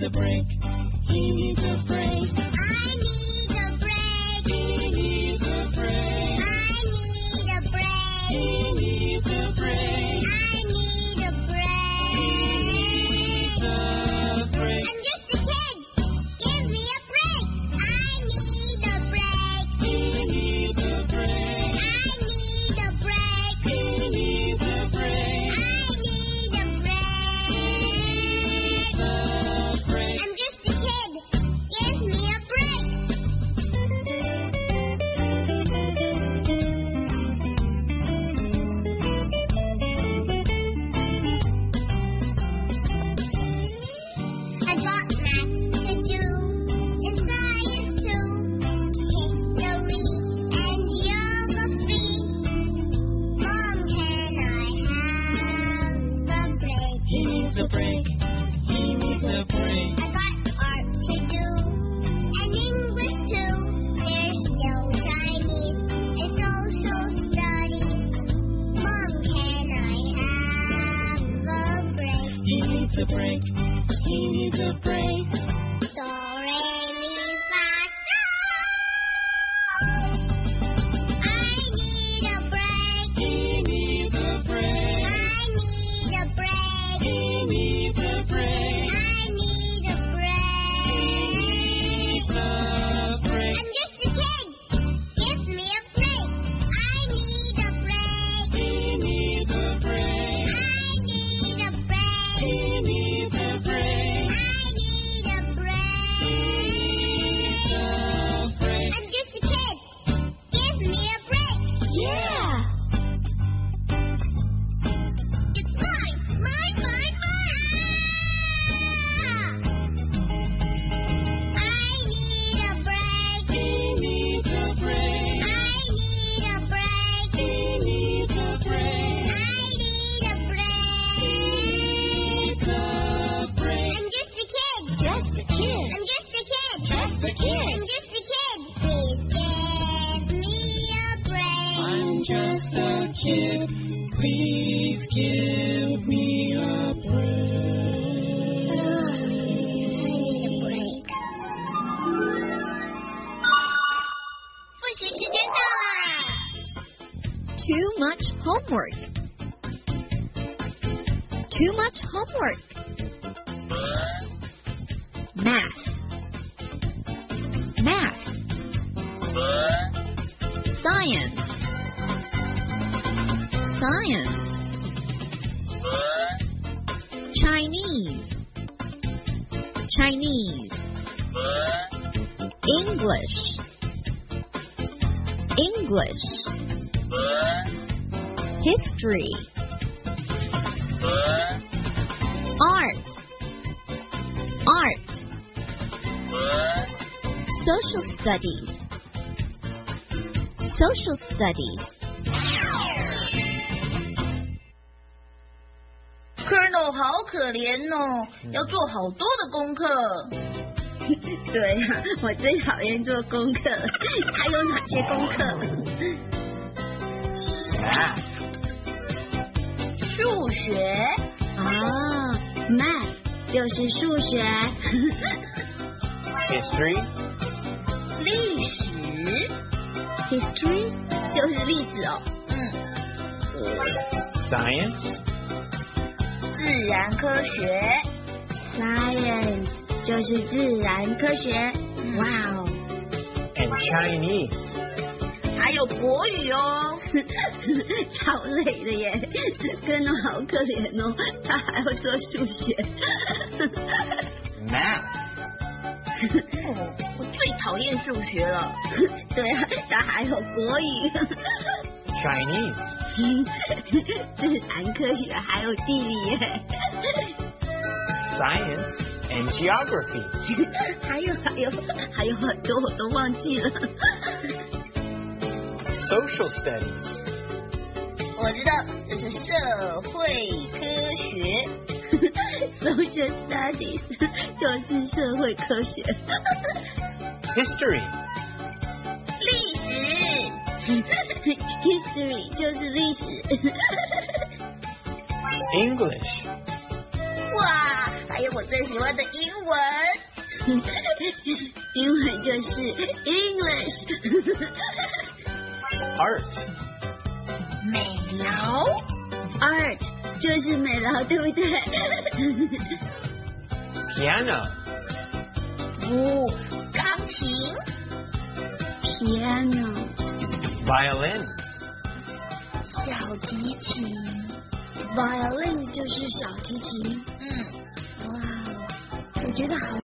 a break. He needs a break. I need a break. He needs a break. I need a break. He needs a break. I need a break. He needs a break. I'm just a kid. Give me a break. I need a break. He needs a break. I need a break. He needs a break. I need a break. I'm just a kid. Give me a break. I got math to do and science too, history and geography. Mom, can I have a break? He needs a break. He needs a break. I got art to do and English too. There's still Chinese and social studies. Mom, can I have a break? He needs a break. He needs a break. Do, re, mi, fa, so. I need a break. He needs a break. I need a break. He needs a break. I need a break. Needs a break. I'm just a kid. Give me a break. I need a break. He needs a break. I need a break. He needs a break. I need a break. Needs a break. I'm just a kid. Give me a break. Yeah. It's mine. Mine, mine, mine. I need a break. He needs a break. I need a break. He needs a break. I need a break. Needs a break. I'm just a kid. Just a kid. I'm just a kid. Just a kid. I'm just a kid. Please give me a break. I'm just a kid. Please give me a break. I need a break. 复习时间到啦！ Too much homework. Too much homework. Math. Math. Science. Science. Chinese. Chinese. English. English. History. Art. Art. Social studies. Social studies. Colonel 好可怜哦，要做好多的功课。 对呀、我最讨厌做功课了。还有哪些功课？ Math. 数学、 math 就是数学。 History. 历史、 History 就是历史哦。 Science. 自然科学、 Science 就是自然科学。哇哦！ And Chinese. 还有国语哦。 超累的耶，根诺好可怜哦，他还要做数学。 Math. 我最讨厌数学了。 对啊，他还有国语。 Chinese. 自然科学还有地理耶。 Science and geography. 还有很多我都忘记了。 Social studies. 我知道，这是社会科学。 Social studies 就是社会科学。 History. 历史。 History 就是历史。 English. 哇，还还有我最喜欢的英文。 英文就是 English。 Art. 美劳。 Art 就是美劳，对不对？ Piano. 钢琴。 Piano Violin. 小提琴。 ，Violin 就是小提琴。 嗯。 哇，我觉得好。